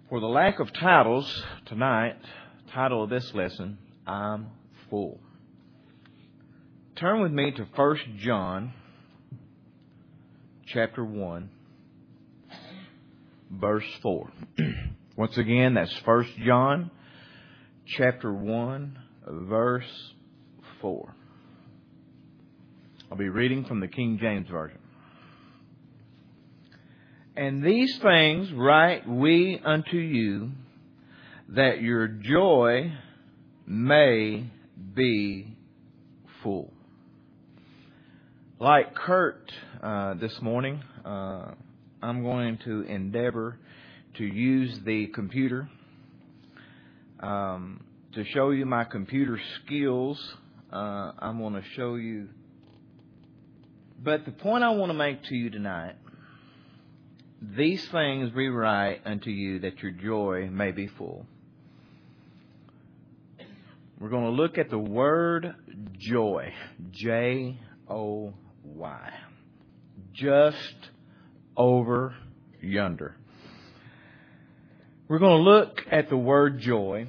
For the lack of titles tonight, title of this lesson, I'm full. Turn with me to 1 John chapter 1, verse 4. Once again, that's 1 John chapter 1, verse 4. I'll be reading from the King James Version. And these things write we unto you, that your joy may be full. Like Kurt this morning, I'm going to endeavor to use the computer to show you my computer skills. I'm going to show you. But the point I want to make to you tonight, these things we write unto you that your joy may be full. We're going to look at the word joy. Joy. Just over yonder. We're going to look at the word joy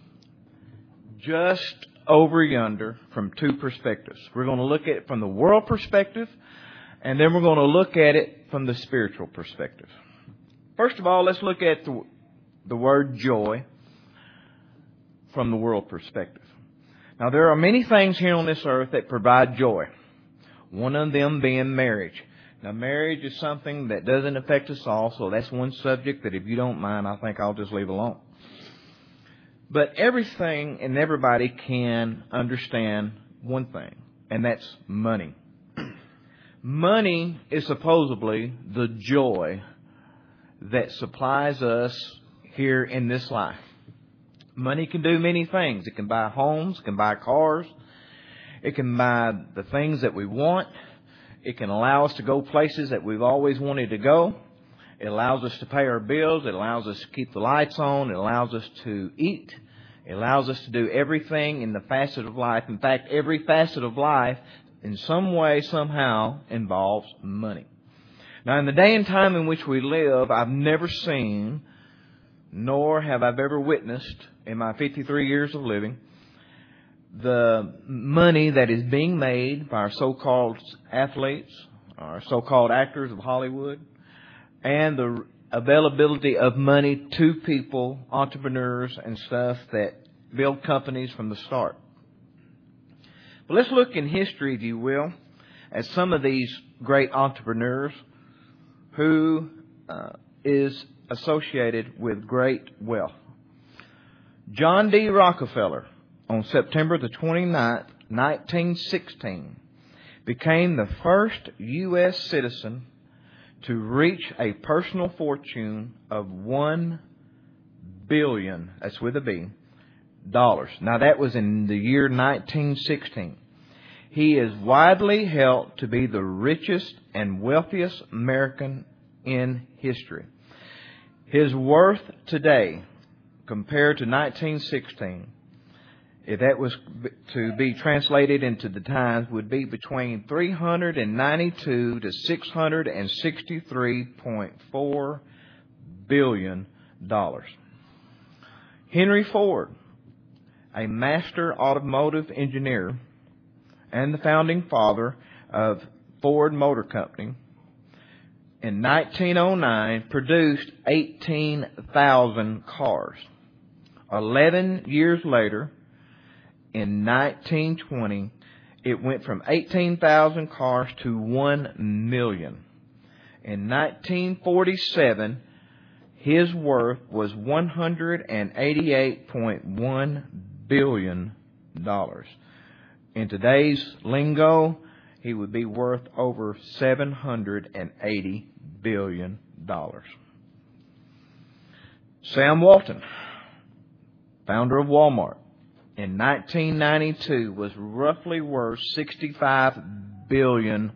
just over yonder from two perspectives. We're going to look at it from the world perspective, and then we're going to look at it from the spiritual perspective. First of all, let's look at the word joy from the world perspective. Now, there are many things here on this earth that provide joy. One of them being marriage. Now, marriage is something that doesn't affect us all, so that's one subject that if you don't mind, I think I'll just leave alone. But everything and everybody can understand one thing, and that's money. Money is supposedly the joy that supplies us here in this life. Money can do many things. It can buy homes, it can buy cars, it can buy the things that we want. It can allow us to go places that we've always wanted to go. It allows us to pay our bills. It allows us to keep the lights on. It allows us to eat. It allows us to do everything in the facet of life. In fact, every facet of life in some way, somehow, involves money. Now, in the day and time in which we live, I've never seen, nor have I ever witnessed in my 53 years of living, the money that is being made by our so-called athletes, our so-called actors of Hollywood, and the availability of money to people, entrepreneurs and stuff that build companies from the start. But let's look in history, if you will, at some of these great entrepreneurs who is associated with great wealth. John D. Rockefeller, on September the 29th, 1916, became the first U.S. citizen to reach a personal fortune of $1 billion, that's with a B, dollars. Now that was in the year 1916. He is widely held to be the richest and wealthiest American in history. His worth today, compared to 1916, if that was to be translated into the times, would be between $392 to $663.4 billion. Henry Ford, a master automotive engineer and the founding father of Ford Motor Company, in 1909 produced 18,000 cars. 11 years later, in 1920, it went from 18,000 cars to 1 million. In 1947, his worth was $188.1 billion. In today's lingo, he would be worth over $780 billion. Sam Walton, founder of Walmart, in 1992 was roughly worth $65 billion.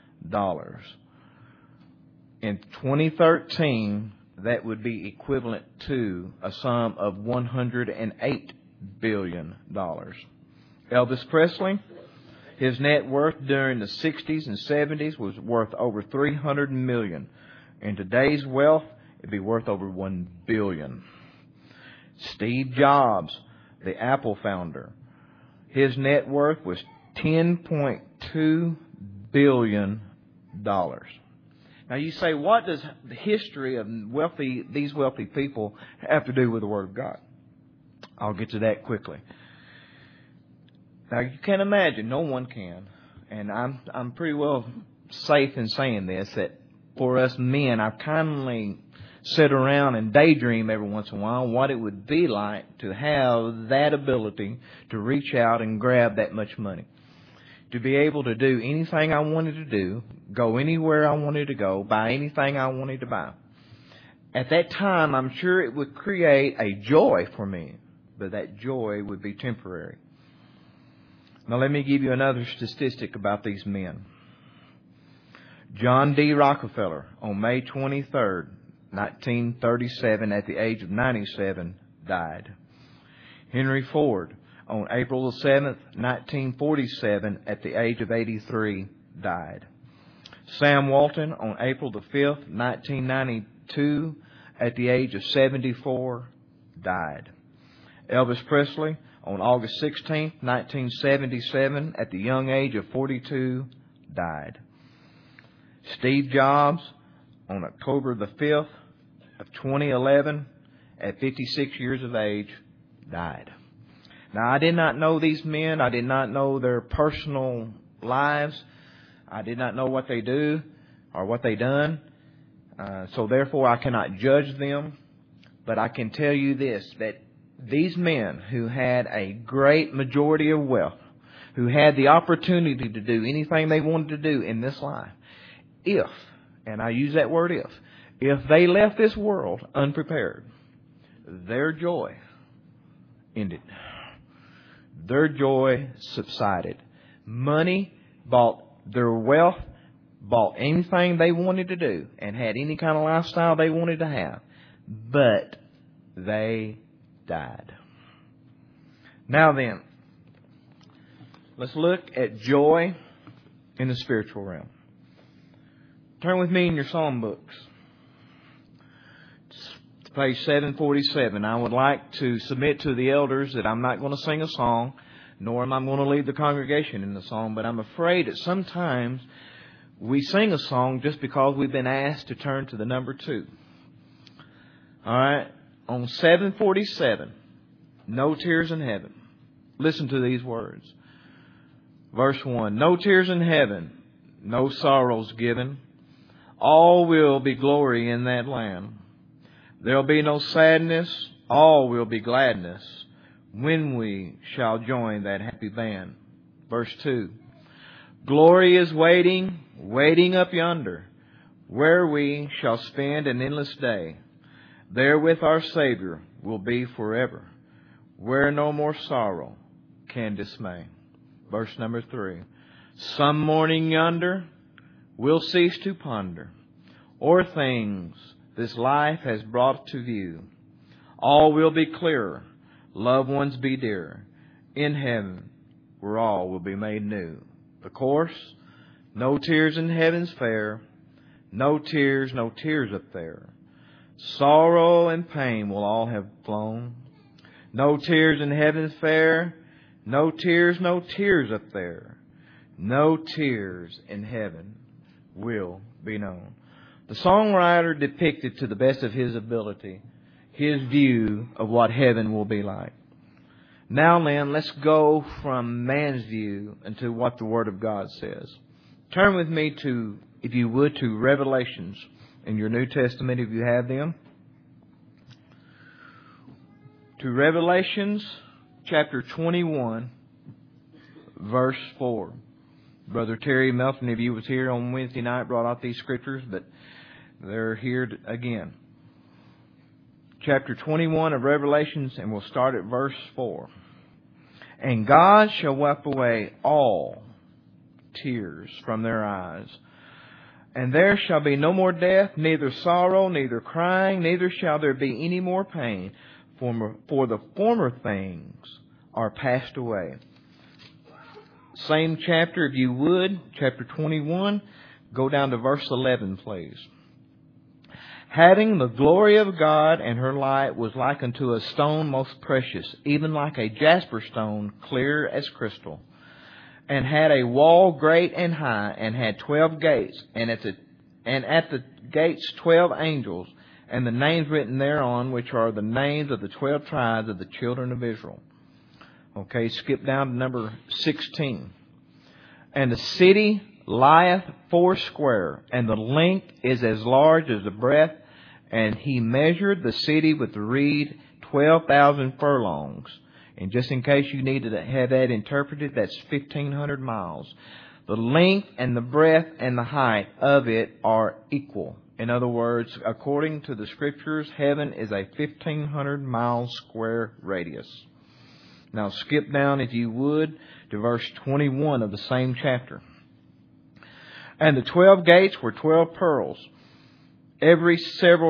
In 2013, that would be equivalent to a sum of $108 billion. Elvis Presley, his net worth during the 60s and 70s was worth over $300 million. In today's wealth, it'd be worth over $1 billion. Steve Jobs, the Apple founder, his net worth was $10.2 billion. Now you say, what does the history of these wealthy people have to do with the Word of God? I'll get to that quickly. Now you can imagine, no one can, and I'm pretty well safe in saying this, that for us men, I kindly sit around and daydream every once in a while what it would be like to have that ability to reach out and grab that much money. To be able to do anything I wanted to do, go anywhere I wanted to go, buy anything I wanted to buy. At that time, I'm sure it would create a joy for me, but that joy would be temporary. Now let me give you another statistic about these men. John D. Rockefeller, on May 23rd, 1937, at the age of 97, died. Henry Ford, on April the 7th, 1947, at the age of 83, died. Sam Walton, on April the 5th, 1992, at the age of 74, died. Elvis Presley, on August 16th, 1977, at the young age of 42, died. Steve Jobs, on October the 5th of 2011, at 56 years of age, died. Now, I did not know these men. I did not know their personal lives. I did not know what they do or what they done. So therefore, I cannot judge them. But I can tell you this, that these men who had a great majority of wealth, who had the opportunity to do anything they wanted to do in this life, if, and I use that word if they left this world unprepared, their joy ended. Their joy subsided. Money bought their wealth, bought anything they wanted to do, and had any kind of lifestyle they wanted to have. But they died. Now then, let's look at joy in the spiritual realm. Turn with me in your psalm books. It's page 747. I would like to submit to the elders that I'm not going to sing a song, nor am I going to lead the congregation in the song, but I'm afraid that sometimes we sing a song just because we've been asked to turn to the number 2. All right? On 747, no tears in heaven. Listen to these words. Verse 1, no tears in heaven, no sorrows given. All will be glory in that land. There'll be no sadness, all will be gladness when we shall join that happy band. Verse 2, glory is waiting, waiting up yonder, where we shall spend an endless day. There with our Savior will be forever, where no more sorrow can dismay. Verse number 3, some morning yonder we'll cease to ponder o'er things this life has brought to view. All will be clearer, loved ones be dearer, in heaven where all will be made new. The chorus, no tears in heaven's fair, no tears up there. Sorrow and pain will all have flown. No tears in heaven's fair, no tears up there. No tears in heaven will be known. The songwriter depicted to the best of his ability his view of what heaven will be like. Now then, let's go from man's view into what the Word of God says. Turn with me to, if you would, to Revelations in your New Testament, if you have them. To Revelations chapter 21, verse 4. Brother Terry Melton, if you was here on Wednesday night, brought out these scriptures, but they're here again. Chapter 21 of Revelations, and we'll start at verse 4. And God shall wipe away all tears from their eyes. And there shall be no more death, neither sorrow, neither crying, neither shall there be any more pain. For the former things are passed away. Same chapter, if you would, chapter 21, go down to verse 11, please. having the glory of God, and her light was like unto a stone most precious, even like a jasper stone, clear as crystal. And had a wall great and high, and had 12 gates, and at the gates 12 angels, and the names written thereon, which are the names of the 12 tribes of the children of Israel. Okay, skip down to number 16. And the city lieth foursquare, and the length is as large as the breadth. And he measured the city with the reed 12,000 furlongs. And just in case you need to have that interpreted, that's 1,500 miles. The length and the breadth and the height of it are equal. In other words, according to the Scriptures, heaven is a 1,500 mile square radius. Now skip down, if you would, to verse 21 of the same chapter. And the 12 gates were 12 pearls. Every several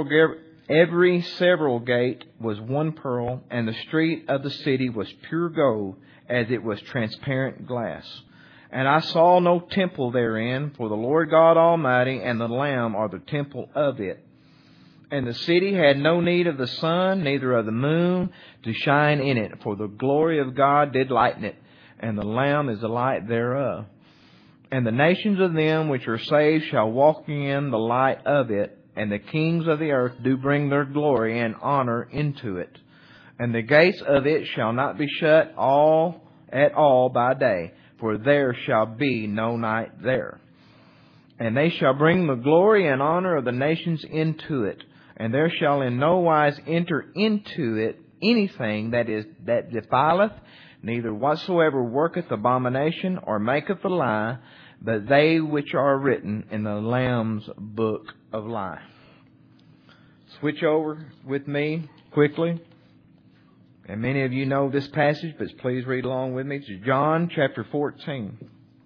gate was one pearl, and the street of the city was pure gold, as it was transparent glass. And I saw no temple therein, for the Lord God Almighty and the Lamb are the temple of it. And the city had no need of the sun, neither of the moon, to shine in it, for the glory of God did lighten it, and the Lamb is the light thereof. And the nations of them which are saved shall walk in the light of it, and the kings of the earth do bring their glory and honor into it. And the gates of it shall not be shut at all by day, for there shall be no night there. And they shall bring the glory and honor of the nations into it, and there shall in no wise enter into it anything that defileth, neither whatsoever worketh abomination or maketh a lie, but they which are written in the Lamb's book of life. Switch over with me quickly. And many of you know this passage, but please read along with me. It's John chapter 14.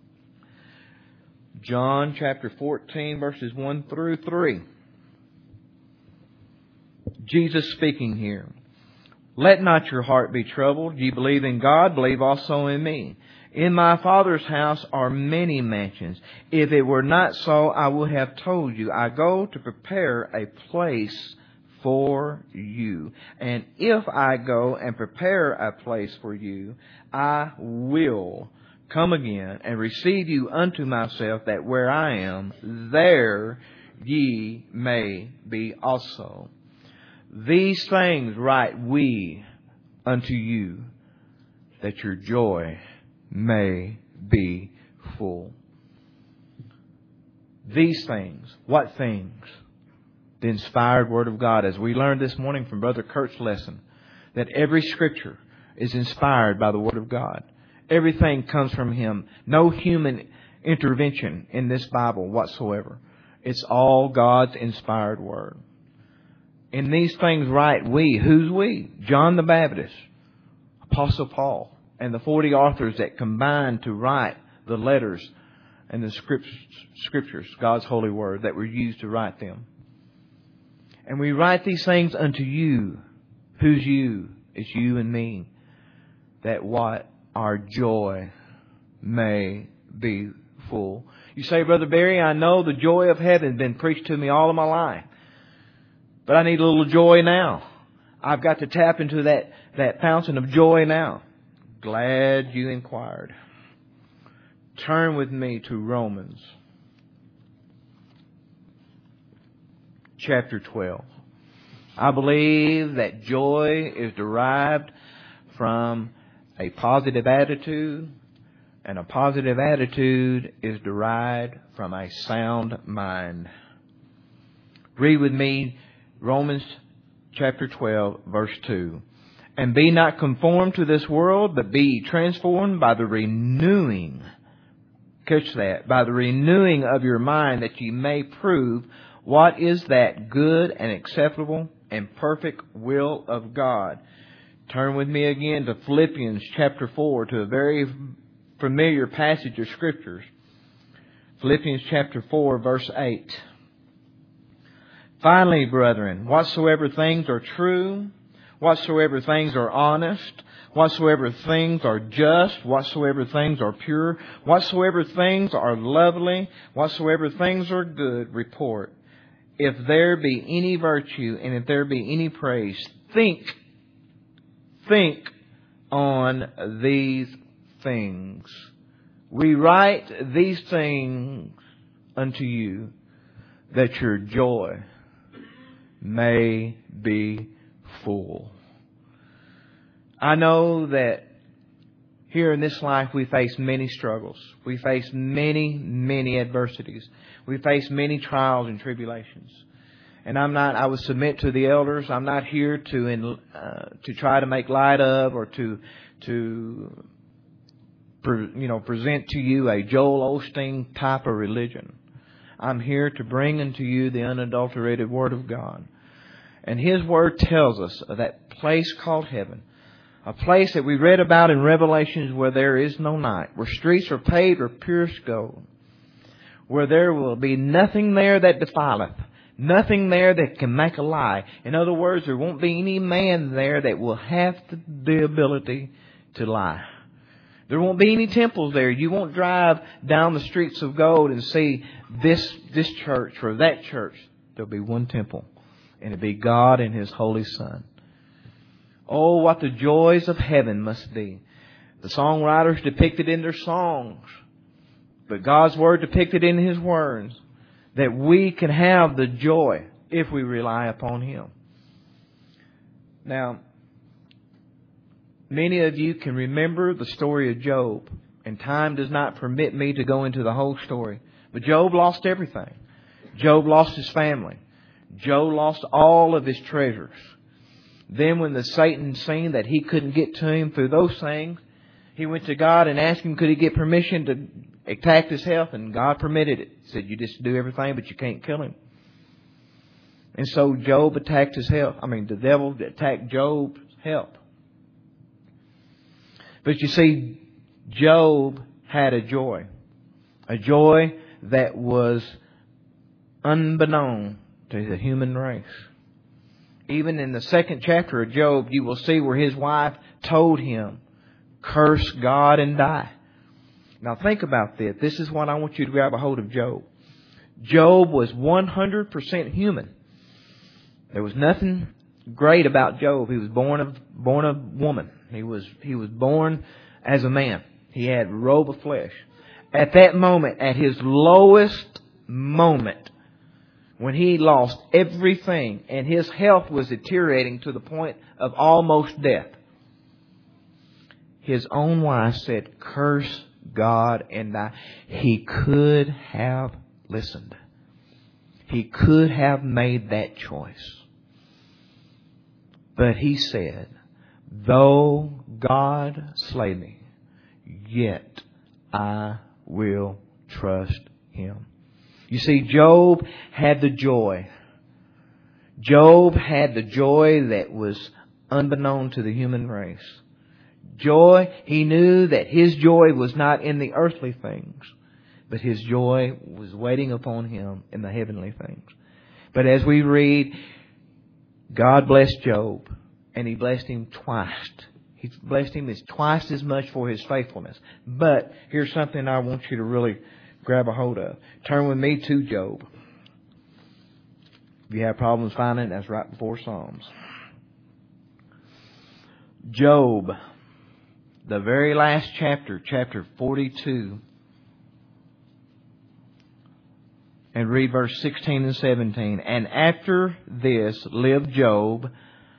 John chapter 14, verses 1 through 3. Jesus speaking here. Let not your heart be troubled. Ye believe in God, believe also in me. In my Father's house are many mansions. If it were not so, I would have told you. I go to prepare a place for you. And if I go and prepare a place for you, I will come again and receive you unto myself, that where I am, there ye may be also. These things write we unto you, that your joy may be full. These things. What things? The inspired Word of God. As we learned this morning from Brother Kurt's lesson, that every Scripture is inspired by the Word of God. Everything comes from Him. No human intervention in this Bible whatsoever. It's all God's inspired Word. In these things write we. Who's we? John the Baptist, Apostle Paul, and the 40 authors that combined to write the letters and the Scriptures, God's holy Word, that were used to write them. And we write these things unto you. Who's you? It's you and me. That what? Our joy may be full. You say, Brother Barry, I know the joy of heaven has been preached to me all of my life. But I need a little joy now. I've got to tap into that fountain of joy now. Glad you inquired. Turn with me to Romans chapter 12. I believe that joy is derived from a positive attitude, and a positive attitude is derived from a sound mind. Read with me Romans chapter 12, verse 2. And be not conformed to this world, but be ye transformed by the renewing. Catch that. By the renewing of your mind, that ye may prove what is that good and acceptable and perfect will of God. Turn with me again to Philippians chapter 4, to a very familiar passage of Scriptures. Philippians chapter 4, verse 8. Finally, brethren, whatsoever things are true, whatsoever things are honest, whatsoever things are just, whatsoever things are pure, whatsoever things are lovely, whatsoever things are good report, if there be any virtue and if there be any praise, think on these things. We write these things unto you, that your joy may be full. I know that here in this life we face many struggles. We face many adversities. We face many trials and tribulations. And I would submit to the elders, I'm not here to try to make light of or to present to you a Joel Osteen type of religion. I'm here to bring unto you the unadulterated Word of God. And His Word tells us of that place called heaven. A place that we read about in Revelations where there is no night. Where streets are paved with purest gold. Where there will be nothing there that defileth. Nothing there that can make a lie. In other words, there won't be any man there that will have the ability to lie. There won't be any temples there. You won't drive down the streets of gold and see this church or that church. There'll be one temple. And it'll be God and His Holy Son. Oh, what the joys of heaven must be. The songwriters depicted in their songs. But God's Word depicted in His words. That we can have the joy if we rely upon Him. Now, many of you can remember the story of Job. And time does not permit me to go into the whole story. But Job lost everything. Job lost his family. Job lost all of his treasures. Then when Satan seen that he couldn't get to him through those things, he went to God and asked Him could he get permission to attack his health, and God permitted it. He said, you just do everything, but you can't kill him. And so Job attacked his health. The devil attacked Job's health. But you see, Job had a joy that was unbeknown to the human race. Even in the 2nd chapter of Job, you will see where his wife told him, curse God and die. Now think about this. This is what I want you to grab a hold of Job. Job was 100% human. There was nothing great about Job. He was born of woman. He was born as a man. He had a robe of flesh. At that moment, at his lowest moment, when he lost everything and his health was deteriorating to the point of almost death, his own wife said, curse God and die. He could have listened. He could have made that choice. But he said, though God slay me, yet I will trust Him. You see, Job had the joy. Job had the joy that was unbeknown to the human race. Joy, he knew that his joy was not in the earthly things, but his joy was waiting upon him in the heavenly things. But as we read, God blessed Job, and He blessed him twice. He blessed him twice as much for his faithfulness. But here's something I want you to really grab a hold of. Turn with me to Job. If you have problems finding it, that's right before Psalms. Job, the very last chapter, chapter 42. And read verse 16 and 17. And after this lived Job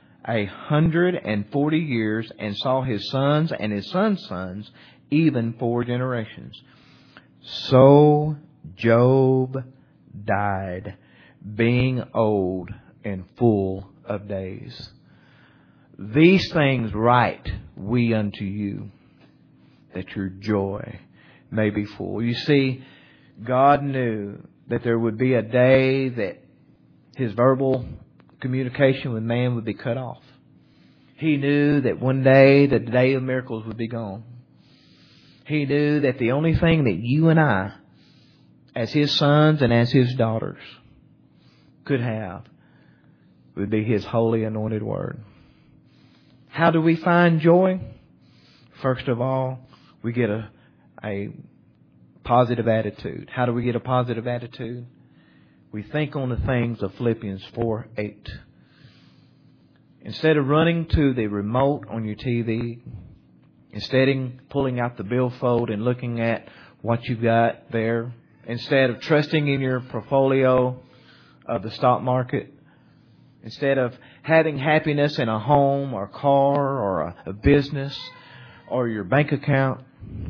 140 years, and saw his sons and his sons' sons, even 4 generations. So Job died, being old and full of days. These things write we unto you, that your joy may be full. You see, God knew that there would be a day that His verbal communication with man would be cut off. He knew that one day the day of miracles would be gone. He knew that the only thing that you and I, as His sons and as His daughters, could have would be His holy anointed Word. How do we find joy? First of all, we get a positive attitude. How do we get a positive attitude? We think on the things of Philippians 4:8. Instead of running to the remote on your TV, instead of pulling out the billfold and looking at what you've got there, instead of trusting in your portfolio of the stock market, instead of having happiness in a home or car or a business or your bank account,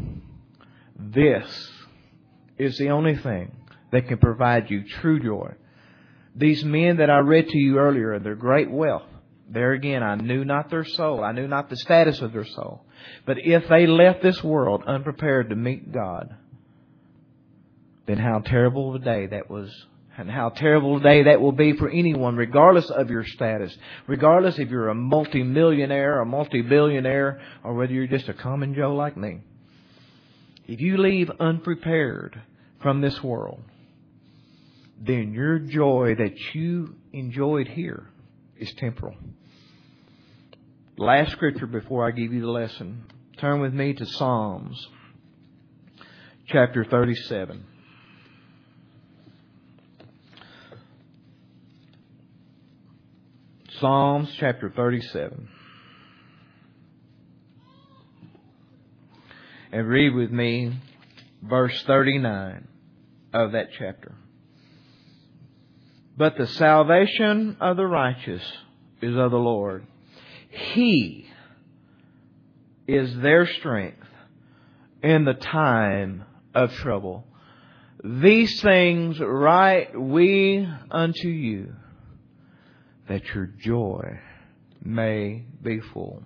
this is the only thing that can provide you true joy. These men that I read to you earlier, their great wealth, there again, I knew not their soul. I knew not the status of their soul. But if they left this world unprepared to meet God, then how terrible a day that was, and how terrible a day that will be for anyone, regardless of your status, regardless if you're a multi-millionaire, a multi-billionaire, or whether you're just a common Joe like me. If you leave unprepared from this world, then your joy that you enjoyed here is temporal. Last scripture before I give you the lesson. Turn with me to Psalms chapter 37. Psalms chapter 37. And read with me verse 39 of that chapter. But the salvation of the righteous is of the Lord. He is their strength in the time of trouble. These things write we unto you, that your joy may be full.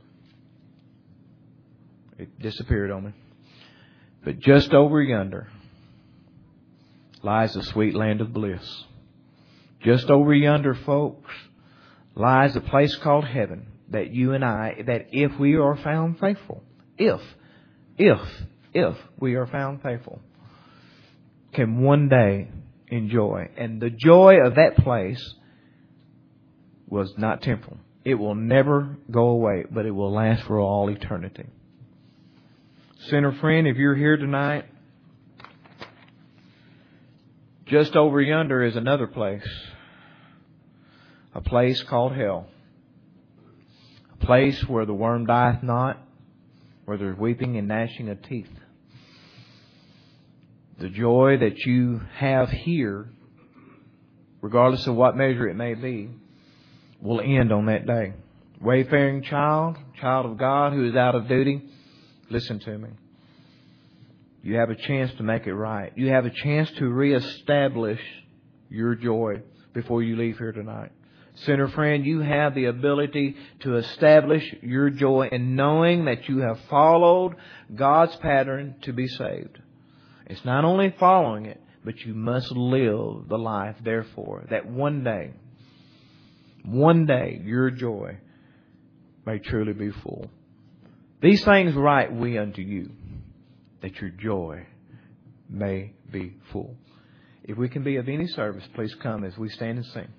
It disappeared on me. But just over yonder lies the sweet land of bliss. Just over yonder, folks, lies a place called heaven that you and I, that if we are found faithful, if we are found faithful, can one day enjoy. And the joy of that place was not temporal. It will never go away, but it will last for all eternity. Sinner friend, if you're here tonight, just over yonder is another place. A place called hell. A place where the worm dieth not, where there's weeping and gnashing of teeth. The joy that you have here, regardless of what measure it may be, will end on that day. Wayfaring child of God who is out of duty, listen to me. You have a chance to make it right. You have a chance to reestablish your joy before you leave here tonight. Sinner friend, you have the ability to establish your joy in knowing that you have followed God's pattern to be saved. It's not only following it, but you must live the life, therefore, that one day, your joy may truly be full. These things write we unto you, that your joy may be full. If we can be of any service, please come as we stand and sing.